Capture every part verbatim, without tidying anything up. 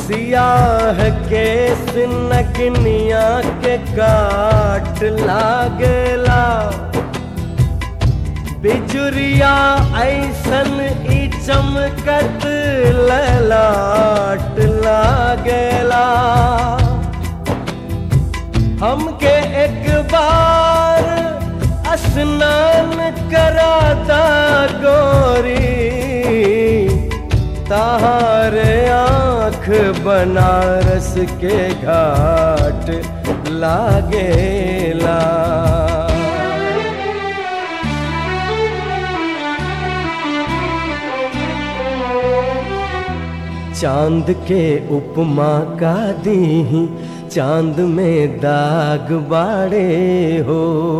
सियाह केस नगनिया के काट लागेला, बिजुरिया ऐसन ई चमकत ललाट लागेला। हमके एक बार स्नान कराता गोरी, ताहारे आँख बनारस के घाट लागेला। चांद के उपमा का दी, चांद में दाग बाड़े हो।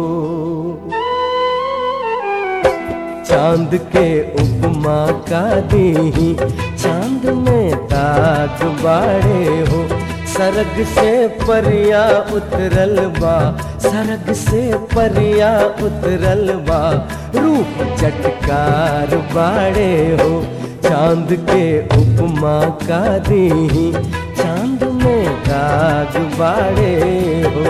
चांद के उपमा का दी, चांद में दाग बाड़े हो। सरग से परिया उतरल बा, सरग से परिया उतरल बा, रूप चटकार बाड़े हो। चांद के उपमा का दी, चांद में दाग बाड़े हो।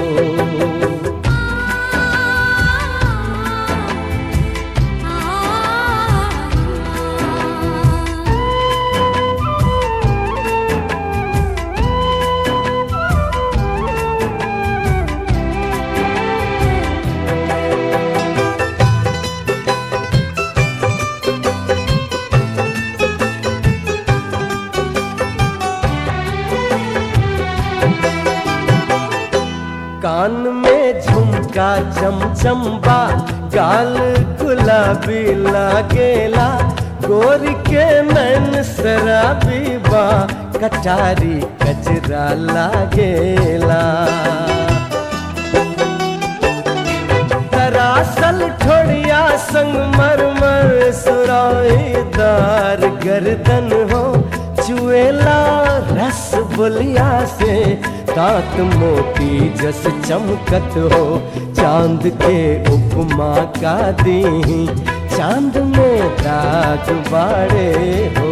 कान में झुमका चमचम बा, गाल गुलाबी लागेला, गोरी के नैन शराबी बा, कटारी कचरा लागेला। दरअसल ठोड़िया संगमरमर सुराहीदार गर्दन हो, चुएला रस बुलिया से, दांत मोती जस चमकत हो। चांद के उपमा का दी, चांद में दाग बाड़े हो।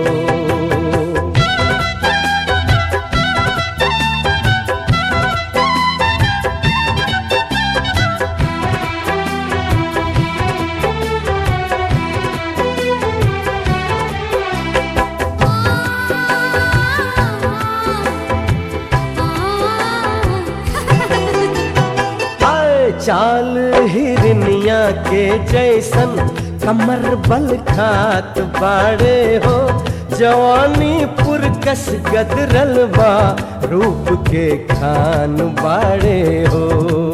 चाल हिरनिया के जैसन कमर बल खात बाड़े हो। जवानी पुरकस गदरल बा, रूप के खान बाड़े हो।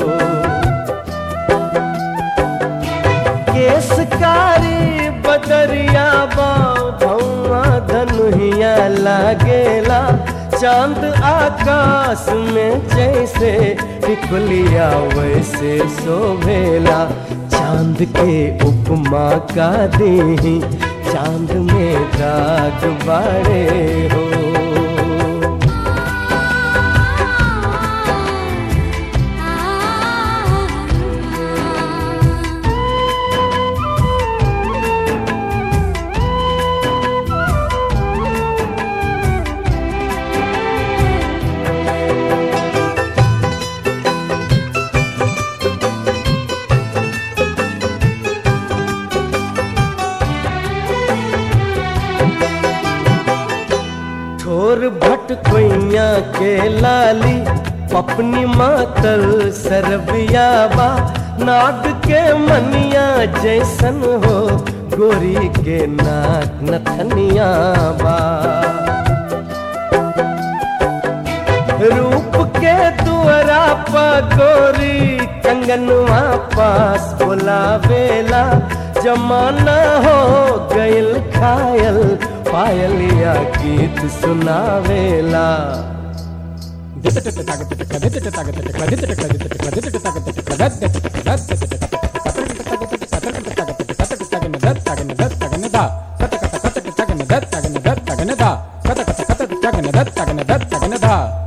केसकारी बदरिया बा, भौआ धनुहिया लागेला, चांद आकाश में जैसे टिकुलिया वैसे शोभेला। चांद के उपमा का दी, चांद में दाग बाड़े हो। ठोर भट कोइया के लाली, पपनी मातल सरबिया बा, नाग के मनिया जैसन हो, गोरी के नाक नथनिया बा। रूप के दुअरा पा गोरी, कंगनवा पास बुलावेला, जमाना हो गइल खायल, पायलिया गीत सुनावेला। Da